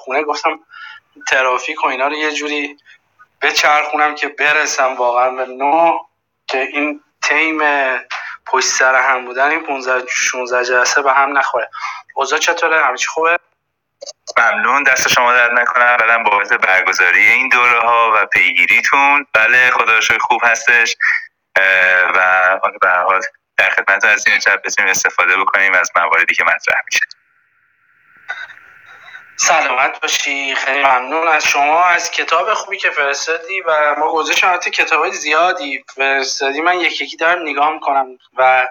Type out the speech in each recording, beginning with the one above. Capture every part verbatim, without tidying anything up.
خونه گفتم ترافیک و اینا رو یه جوری بچرخونم که برسم واقعا به نه، که این تیم پشت سر هم بودن این پانزده شانزده جلسه به هم نخوره. اوضاع چطوره؟ همه چی خوبه؟ ممنون، دست شما درد نکنه اولا بابت برگزاری این دوره ها و پیگیریتون. بله خدا رو شکر خوب هستش و به هر حال در خدمت از این شب بتونیم استفاده بکنیم از مواردی که مطرح میشه. سلامت باشی، خیلی ممنون از شما، از کتاب خوبی که فرستادی و ما گذاشتیم البته کتابای زیادی فرستادی، من یکی یکی دارم نگاه میکنم و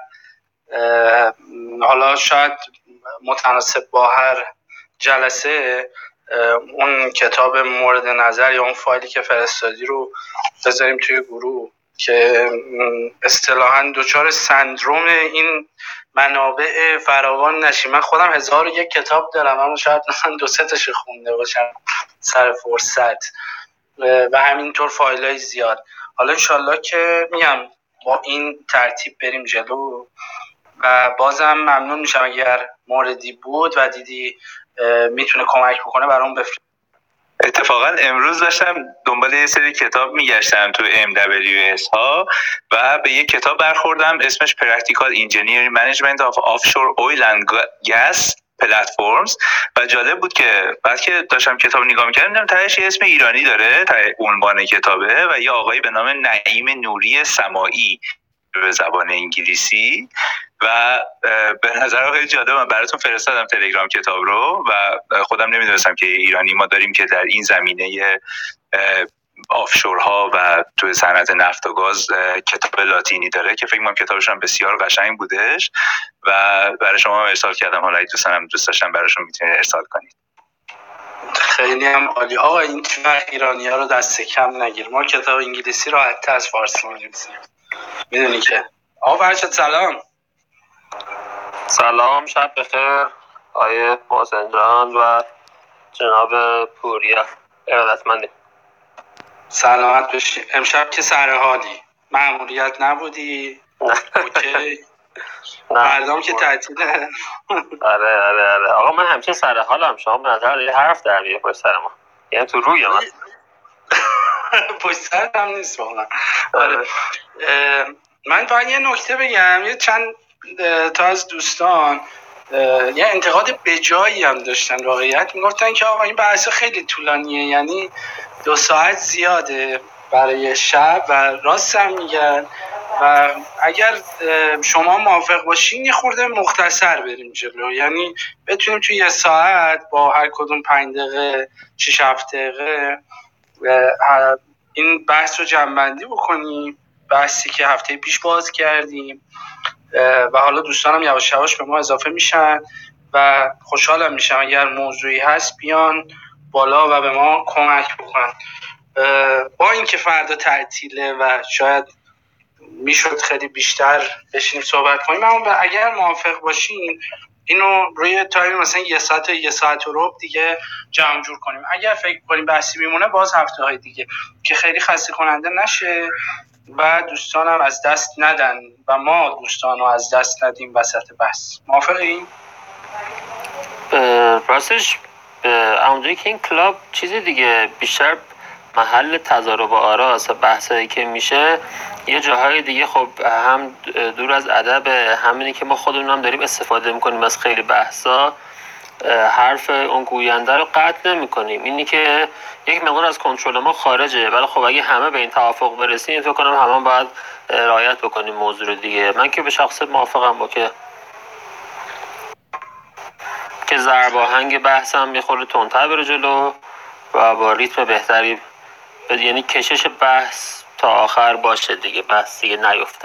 حالا شاید متناسب با هر جلسه اون کتاب مورد نظر یا اون فایلی که فرستادی رو بذاریم توی گروه که اصطلاحاً دچار سندروم این منابع فراوان نشیم. من خودم هزار و یک کتاب دارم اما شاید من دو سه تاشو خونده باشم سر فرصت و همینطور فایلای زیاد. حالا انشالله که میگم با این ترتیب بریم جلو و بازم ممنون میشم اگر موردی بود و دیدی میتونه کمک بکنه برام بفرست. اتفاقا امروز داشتم دنبال یه سری کتاب میگشتم تو ام دبلیو اس ها و به یه کتاب برخوردم اسمش Practical Engineering Management of Offshore Oil and Gas Platforms و جالب بود که بعد که داشتم کتاب نگاه میکردم دیدم تهش یه اسم ایرانی داره ته عنوان کتابه و یه آقایی به نام نعیم نوری سماعی به زبان انگلیسی و به نظر خیلی جالب. من براتون فرستادم تلگرام کتاب رو و خودم نمیدونستم که ایرانی ما داریم که در این زمینه آفشورها و توی صنعت نفت و گاز کتاب لاتینی داره که فکر کنم کتابشون بسیار قشنگ بودش و برای شما ارسال کردم. حالا اگه دوستانم دوست داشتن براشون میتونید ارسال کنید. خیلی هم عالی. آقا این وقت ایرانی‌ها رو دست کم نگیر، ما کتاب انگلیسی راحت‌تر از فارسی می‌نویسیم میدونی که. آقا فرشاد سلام. سلام، شب بخیر آیه محسن جان و جناب پوریا ارادتمندی. سلامت باشی. امشب که سر حالی مأموریت نبودی؟ نه اوکی. مردم که تعطیله. آره آره آره آقا من همچین سر حالم، شما به نظر یه حرف در بیه پشت سر ما، یعنی تو روی من پشت سر هم نیست واقعا. آره من فقط یه نکته بگم، یه چند تا از دوستان یه انتقاد بجایی هم داشتن، واقعیت میگفتن که آقا این بحث خیلی طولانیه، یعنی دو ساعت زیاده برای شب و راست هم میگن و اگر شما موافق باشین یه خورده مختصر بریم جلو، یعنی بتونیم توی یه ساعت با هر کدوم پنج دقیقه شش هفت دقیقه این بحث رو جمع‌بندی بکنیم، بحثی که هفته پیش باز کردیم و حالا دوستانم یواش یواش به ما اضافه میشن و خوشحالم میشم اگر موضوعی هست بیان بالا و به ما کمک بکنن. با اینکه فردا تعطیله و شاید میشد خیلی بیشتر بشینیم صحبت کنیم، اما اگر موافق باشین اینو روی تایم مثلا یه ساعت یه ساعت و ربع دیگه جمع جور کنیم. اگر فکر کنیم بحثی میمونه باز هفته های دیگه که خیلی خسته کننده نشه و دوستانم از دست ندن و ما دوستانو از دست ندیم وسط بحث. موافقین؟ راستش اونجایی که این کلاب چیزی دیگه بیشتر محل تضارب آراست و بحثایی که میشه یه جاهای دیگه خب هم دور از ادب، همینی که ما خودمون هم داریم استفاده میکنیم از خیلی بحثا، حرف اون گوینده رو قطع نمی کنیم، اینی که یک مقدار از کنترل ما خارجه، ولی خب اگه همه به این توافق برسیم فکر کنم همه باید رعایت بکنیم موضوع رو دیگه. من که به شخص موافقم با که که ضرب آهنگ بحثم یه خورده تندتر بره جلو و با ریتم بهتری، یعنی کشش بحث تا آخر باشه دیگه، بحث دیگه نیفته.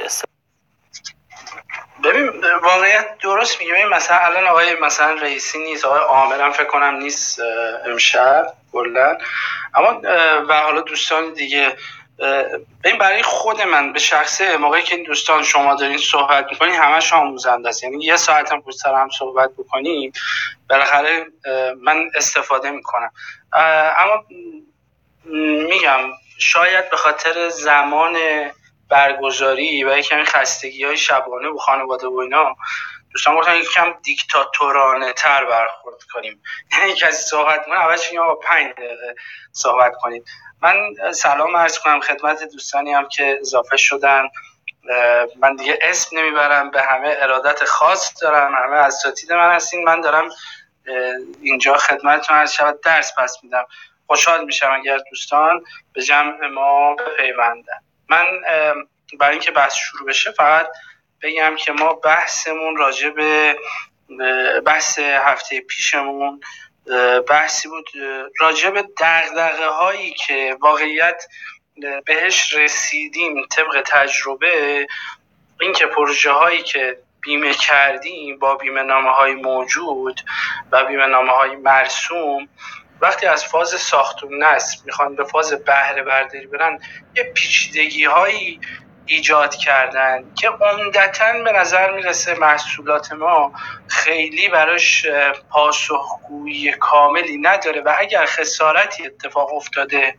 ببین واقعیت درست میگه. ببین مثلا الان آقای مثلا رئیسی نیست، آقای عامرم فکر کنم نیست امشب کلا، اما و حالا دوستان دیگه. ببین برای خود من به شخصه موقعی که این دوستان شما دارین صحبت میکنین همش آموزنده است، یعنی یه ساعت هم پشت سر هم صحبت بکنیم بالاخره من استفاده میکنم. اما میگم شاید به خاطر زمان برگزاری و یکم خستگی های شبانه و خانواده و اینا، دوستان گفتن یکم دیکتاتورانه تر برخورد کنیم، یعنی کسی صحبت کنه اول چون آقا پنج دقیقه صحبت کنید. من سلام عرض کنم خدمت دوستانی هم که اضافه شدن. من دیگه اسم نمیبرم، به همه ارادت خاص دارم، همه اساتید من هستین. من دارم اینجا خدمتتون عرض شود درس پس میدم. خوشحال میشم اگر دوستان به جمع ما بپیوندن. من برای اینکه بحث شروع بشه فقط بگم که ما بحثمون راجع به بحث هفته پیشمون بحثی بود راجع به دغدغه هایی که واقعیت بهش رسیدیم طبق تجربه، این که پروژه هایی که بیمه کردیم با بیمه نامه های موجود و بیمه نامه های مرسوم وقتی از فاز ساخت و نصب میخوان به فاز بهره برداری برن یه پیچیدگی هایی ایجاد کردن که عمدتاً به نظر میرسه محصولات ما خیلی براش پاسخگویی کاملی نداره و اگر خسارتی اتفاق افتاده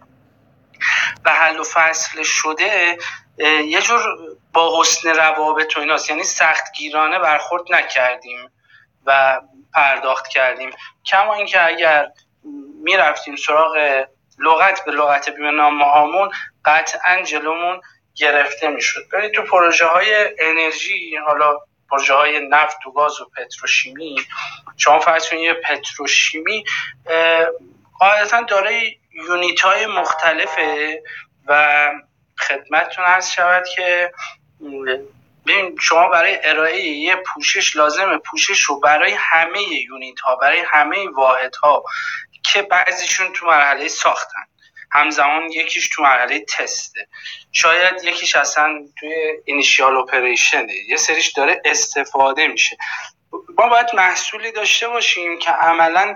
و حل و فصل شده یه جور با حسن روابط و ایناست، یعنی سختگیرانه برخورد نکردیم و پرداخت کردیم. کما اینکه اگر میرفتیم سراغ لغت به لغت بیمه نامه هامون قطعا جلومون گرفته میشد. برید تو پروژه های انرژی، حالا پروژه های نفت و گاز و پتروشیمی، شما فرض کنید یه پتروشیمی قاعدتا داره یونیت های مختلفه و خدمتتون عرض شود که ببین شما برای ارائه یه پوشش لازمه پوشش رو برای همه یونیت ها، برای همه واحد ها که بعضیشون تو مرحله ساختن، همزمان یکیش تو مرحله تسته، شاید یکیش اصلا توی اینیشیال اپریشنه، یه سریش داره استفاده میشه. ما باید محصولی داشته باشیم که عملاً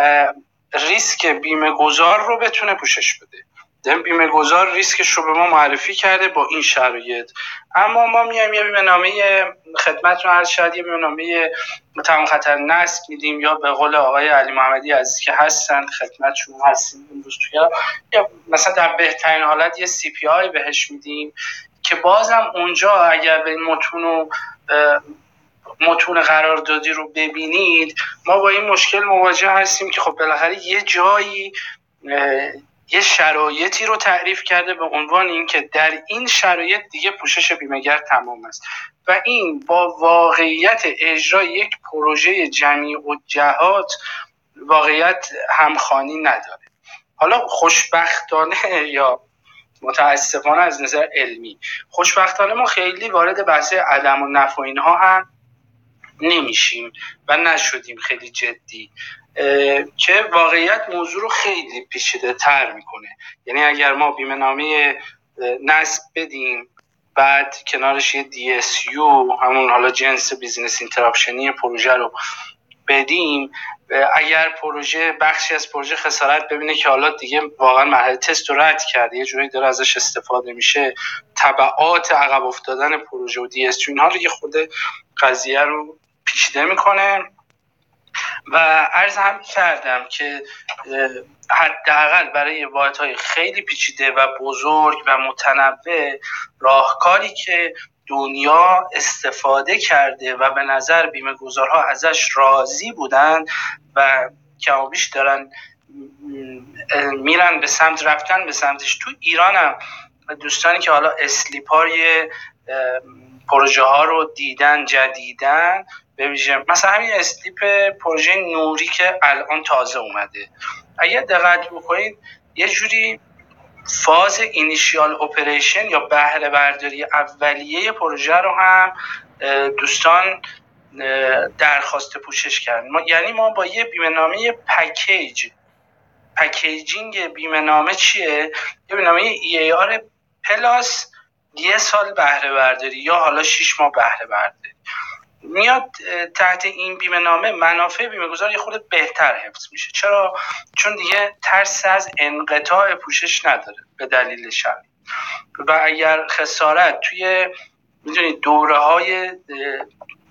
ریسک بیمه گذار رو بتونه پوشش بده. دم بیمه گذار ریسکش رو به ما معرفی کرده با این شرایط، اما ما میایم یه بیمه نامه خدمتتون عرض شد یه بیمه نامه تمام خطر نصب میدیم، یا به قول آقای علی محمدی عزیز که هستن خدمتشون هستیم امروز توی، یا مثلا در بهترین حالت یه سی پی آی بهش میدیم که بازم اونجا اگر به این متون و متون قراردادی رو ببینید ما با این مشکل مواجه هستیم که خب بالاخره یه جایی یه شرایطی رو تعریف کرده به عنوان این که در این شرایط دیگه پوشش بیمه‌گر تمام است و این با واقعیت اجرای یک پروژه جمعی و جهات واقعیت همخوانی نداره. حالا خوشبختانه یا متاسفانه از نظر علمی، خوشبختانه ما خیلی وارد بحث عدم و نفع و اینها هم نمیشیم و نشدیم خیلی جدی، که واقعیت موضوع رو خیلی پیچیده تر میکنه. یعنی اگر ما بیمه نامه نصب بدیم بعد کنارش یه دی اس یو همون حالا جنس بیزینس اینتراپشنی پروژه رو بدیم، اگر پروژه بخشی از پروژه خسارت ببینه که حالا دیگه واقعا مرحله تست رو رد کرده یه جوری داره ازش استفاده میشه، تبعات عقب افتادن پروژه و دی اس یو اینها رو یه خود قضیه رو پیچیده میکنه. و عرض هم کردم که حداقل برای واحدهای خیلی پیچیده و بزرگ و متنوع راهکاری که دنیا استفاده کرده و به نظر بیمه گذارها ازش راضی بودن و کم و بیش دارن میرن به سمت رفتن به سمتش. تو ایران هم دوستانی که حالا اسلیپای پروژه ها رو دیدن جدیدن، ببینیم مثلا همین اسلیپ پروژه نوری که الان تازه اومده، اگه دقت بکنید یه جوری فاز اینیشیال اپریشن یا بهره برداری اولیه پروژه رو هم دوستان درخواست پوشش کردن. ما یعنی ما با یه بیمه نامه پکیج پکیجینگ بیمه نامه چیه؟ یه بیمه نامه ای ای آر پلاس یه سال بهره برداری یا حالا شش ماه بهره برداری میاد تحت این بیمه نامه، منافع بیمه گذار یه خود بهتر حفظ میشه. چرا؟ چون دیگه ترس از انقطاع پوشش نداره به دلیل شرط، و اگر خسارت توی میدونید دوره های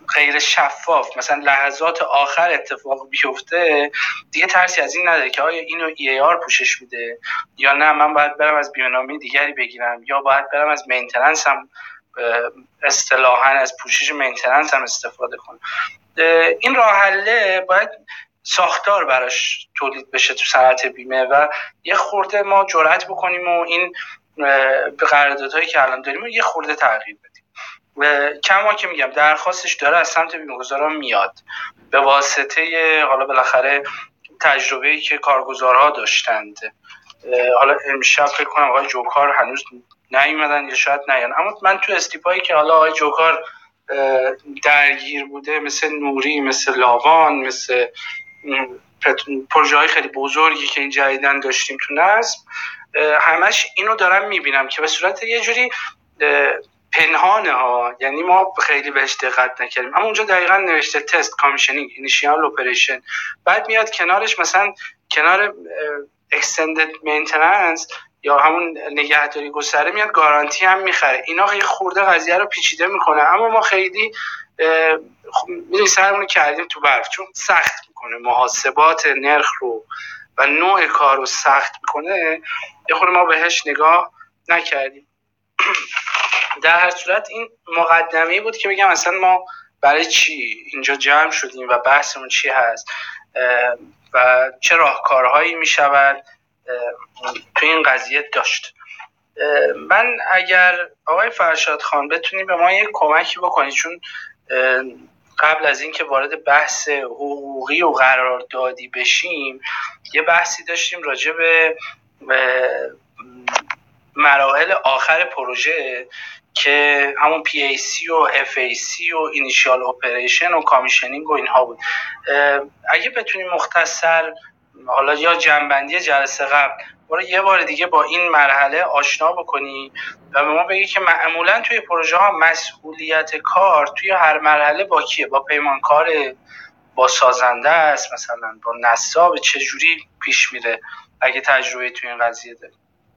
غیر شفاف مثلا لحظات آخر اتفاق بیفته، دیگه ترسی از این نداره که آیا اینو ای ای آر پوشش میده یا نه من باید برم از بیمه‌نامه دیگری بگیرم یا باید برم از مینتیننس هم اصطلاحاً از پوشش مینتیننس هم استفاده کنم. این راه حله باید ساختار براش تولید بشه تو صنعت بیمه و یه خورده ما جرأت بکنیم و این به قراردادهایی که الان داریم یه خورده تغییر بدیم. کما که میگم درخواستش داره از سمت بیمه‌گذاران میاد به واسطه حالا بالاخره تجربه‌ای که کارگزارها داشتند. حالا امشب فکر کنم آقای جوکار هنوز نیومدن یا شاید نیان، اما من تو استیپایی که حالا آقای جوکار درگیر بوده مثل نوری، مثل لاوان، مثل پروژه های خیلی بزرگی که این جدیدن داشتیم تو نظم، همش اینو دارم میبینم که به صورت یه جوری پنهانه ها، یعنی ما خیلی بهش دقت نکردیم، اما اونجا دقیقا نوشته تست کامیشنینگ اینیشیال اپریشن، بعد میاد کنارش مثلا کنار اکستندد مینتیننس یا همون نگهداری گستره میاد گارانتی هم میخره. اینا یه خورده قضیه رو پیچیده میکنه، اما ما خیلی میدونی سرمون کردیم تو برف، چون سخت میکنه محاسبات نرخ رو و نوع کار رو سخت میکنه، یه خورده ما بهش نگاه نکردیم. در هر صورت این مقدمه‌ای بود که بگم اصلا ما برای چی اینجا جمع شدیم و بحثمون چی هست و چه راهکارهایی میشود تو این قضیه داشت. من اگر آقای فرشاد خان بتونی به ما یک کمکی بکنید، چون قبل از اینکه وارد بحث حقوقی و قراردادی بشیم یه بحثی داشتیم راجع به مراحل آخر پروژه که همون پی ای سی و اف ای سی و اینیشیال اپریشن و کامیشنینگ و اینها بود. اگه بتونیم مختصر حالا یا جنبندی جلسه قبل برای یه بار دیگه با این مرحله آشنا بکنی و به ما بگی که معمولا توی پروژه ها مسئولیت کار توی هر مرحله با کیه؟ با پیمانکار، با سازنده است، مثلا با نصاب، چجوری پیش میره اگه تجربه توی این قضیه داری؟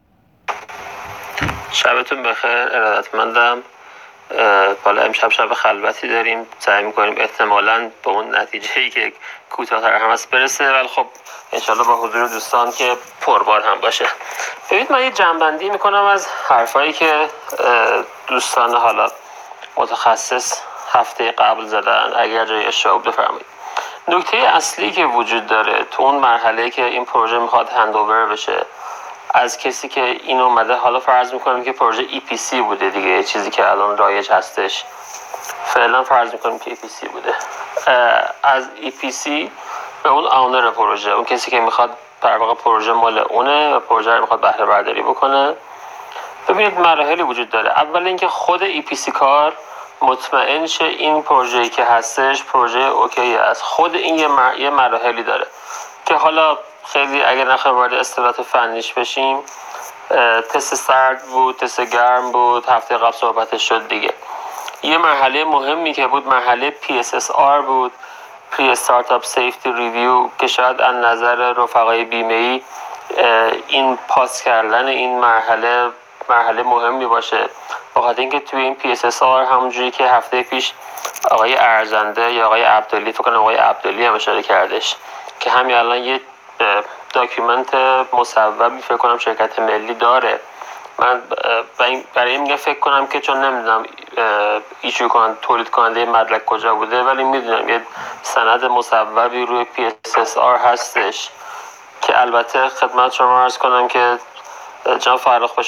شبتون بخیر، ارادتمندم. بالا امشب شب خلوتی داریم، سعی میکنیم احتمالاً به اون نتیجه‌ای که کوتاه‌تر هم هست برسه، ولی خب انشالله با حضور دوستان که پربار هم باشه. ببینید من یه جنبندی میکنم از حرفایی که دوستان حالا متخصص هفته قبل زدن، اگر جای اشتباه بفرمایید. نکته اصلی که وجود داره تو اون مرحله که این پروژه میخواد هندوور بشه از کسی که این اومده، حالا فرض میکنیم که پروژه ای پی سی بوده دیگه، چیزی که الان رایج هستش، فعلا فرض میکنیم که ای پی سی بوده، از ای پی سی به اون آونر پروژه، اون کسی که میخواد در واقع پروژه مال اونه و پروژه رو میخواد بهره برداری بکنه. ببینید مراحلی وجود داره. اول اینکه خود ای پی سی کار مطمئن شه این پروژه‌ای که هستش پروژه اوکی است. خود این یه, مر... یه مراحلی داره که حالا خیلی اگر نخواهیم وارد اصطلاحات فنیش بشیم، تست سرد بود، تست گرم بود، هفته قبل صحبتش شد دیگه. یه مرحله مهمی که بود مرحله پی اس اس آر بود، پری استارتاپ سیفتی ریویو، که شاید از نظر رفقای بیمه‌ای این پاس کردن این مرحله مرحله مهمی باشه، بخاطر اینکه توی این پی اس اس آر همونجوری که هفته پیش آقای ارزنده یا آقای عبدالی، فکر کنم آقای عبدالی هم اشاره کردش که همین الان یه داکیومنت مصوبی فکر کنم شرکت ملی داره. من برای این میگم فکر کنم که چون نمیدونم ایشو کنن تولید کننده مدرک کجا بوده، ولی میدونم یه سند مصوبی روی پی اس اس آر هستش که البته خدمت شما عرض کنم که جناب فرخ